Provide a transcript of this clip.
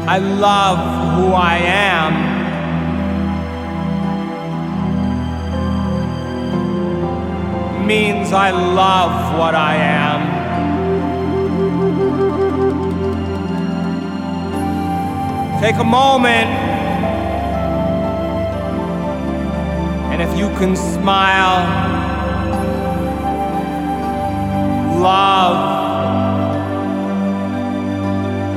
I love who I am. Means I love what I am. Take a moment, and if you can smile, love